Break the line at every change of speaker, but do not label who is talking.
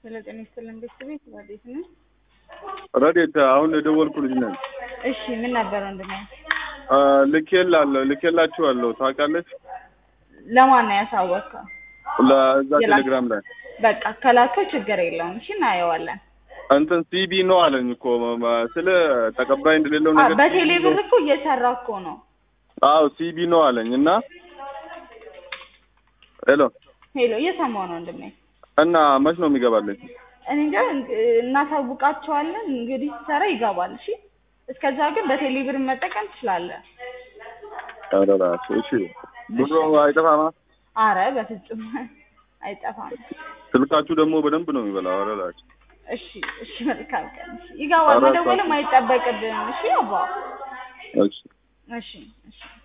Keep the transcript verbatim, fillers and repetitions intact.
ስለጤና ይስጥልን ቤተሰብ ወዴት ነው?
ረዴት አሁን ደወልኩልኝ ነኝ።
እሺ ምን ነበር ወንድሜ?
አ ልኬላለሁ ልኬላችኋለሁ ታውቃለች።
ለማን ነው ያሳወቀው?
ለዛ ቴሌግራም ላይ
በቃ ከላከው ችግር የለውም። እሺ እናየዋለን።
እንትን ሲቢ ነው አለኝ እኮ ስለ ተቀባይ እንደሌለው ነገር
በቴሌ ብር እኮ እየሰራ እኮ ነው።
አዎ ሲቢ ነው አለኝ እና ሄሎ
ሄሎ እየሰማሁ ነው ወንድሜ።
እና መች ነው የሚገባልኝ?
እኔ እንጃ እናሳውቃቸዋለን እንግዲህ ሰራ ይገባል። እሺ እስከዛ ግን በቴሌ ብር መጠቀም ትችላለህ።
አረራሽ እሺ ብሩ አይጠፋማ?
አረ በፍጹም አይጠፋም።
ስልካችሁ ደግሞ በደንብ ነው የሚበላው። አረራሽ
እሺ እሺ መልካም ቀን። ይገባል መደወልም አይጠበቅብህም። እሺ አባ
እሺ
እሺ እሺ